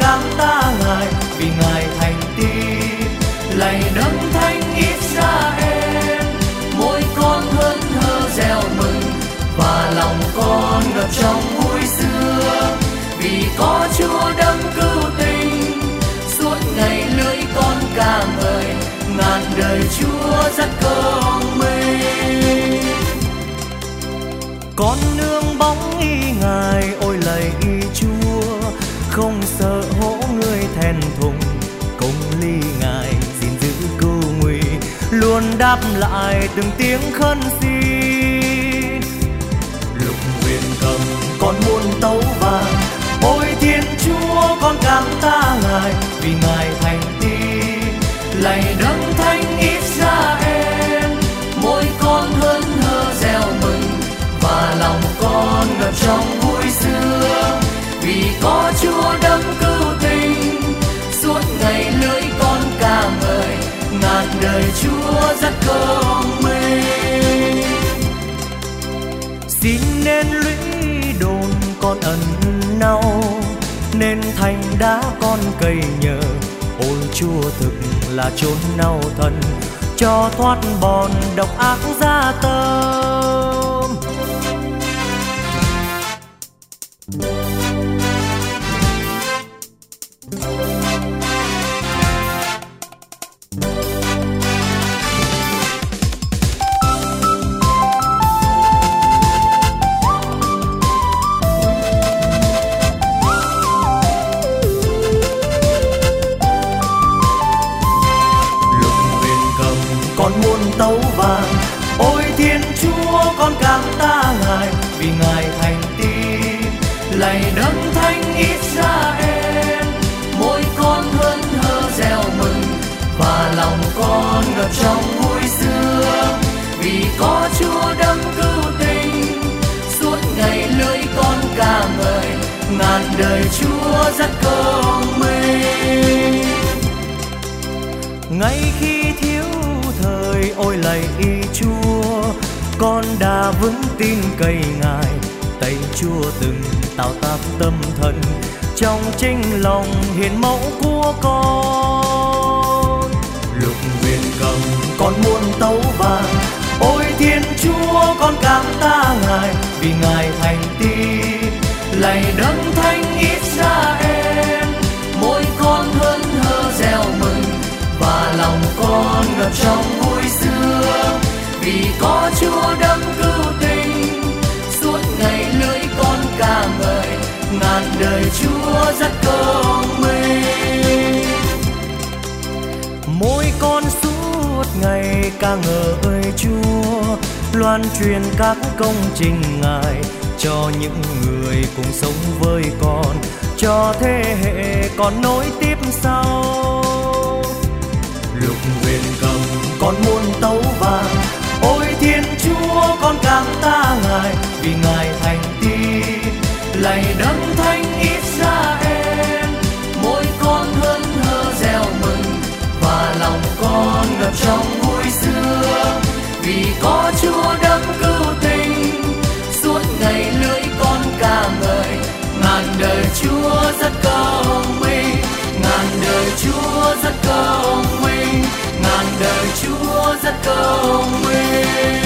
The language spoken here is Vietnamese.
cảm tạ Ngài vì Ngài thành tín. Lạy Đấng Thánh Israel, mỗi con hớn hở reo mừng và lòng con ngập trong vui sướng, vì có Chúa đấng cứu tình. Suốt ngày lưỡi con ca ngợi, ngàn đời Chúa dắt công minh. Con nương bóng y Ngài, ôi lạy Chúa, không sợ hổ người thẹn thùng. Công ly Ngài gìn giữ cứu nguy, luôn đáp lại từng tiếng khấn xin. Lục huyền cầm con muôn tấu vàng, ôi Thiên Chúa con cảm tạ Ngài vì Ngài thành tín. Lạy Đấng Thánh Israel, mỗi con hớn hở reo mừng và lòng con ngập trong vui sướng, vì có Chúa đấng cứu tình. Suốt ngày lưỡi con ca ngợi, ngàn đời Chúa dắt công minh. Xin nên lũy đồn con ẩn náu, nên thành đá con cây nhờ. Ôi Chúa thực là chốn nau thân, cho thoát bọn độc ác gia tâm. Con muôn tấu vàng, ôi Thiên Chúa con cảm tạ Ngài vì Ngài thành tín. Lạy Đấng Thánh Israel, mỗi con hớn hở reo mừng và lòng con ngập trong vui sướng, vì có Chúa đấng cứu tình. Suốt ngày lưỡi con ca ngợi, ngàn đời Chúa dắt công minh. Ngay khi thiếu thời, ôi lạy Chúa, con đã vững tin cậy Ngài. Tay Chúa từng tạo tác tâm thần, trong chính lòng hiền mẫu của con. Lục huyền cầm con muôn tấu vàng, ôi Thiên Chúa con cảm tạ Ngài vì Ngài thành tín. Lạy Đấng Thánh Israel, mỗi con hớn hở reo mừng và lòng con ngập trong vui sướng, vì có Chúa đấng cứu tình. Suốt ngày lưỡi con ca ngợi, ngàn đời Chúa dắt công minh. Mỗi con suốt ngày ca ngợi Chúa, loan truyền các công trình Ngài cho những người cùng sống với con, cho thế hệ còn nối tiếp sau. Lục huyền cầm con muôn tấu vàng, ôi Thiên Chúa con cảm tạ Ngài vì Ngài thành tín. Lạy Đấng Thánh Israel, mỗi con hớn hở reo mừng và lòng con ngập trong vui sướng, vì có Chúa đấng cứu tình. Suốt ngày lưỡi con ca ngợi, ngàn đời Chúa dắt công minh. Ngàn đời Chúa dắt công minh, ngàn đời Chúa dắt công minh.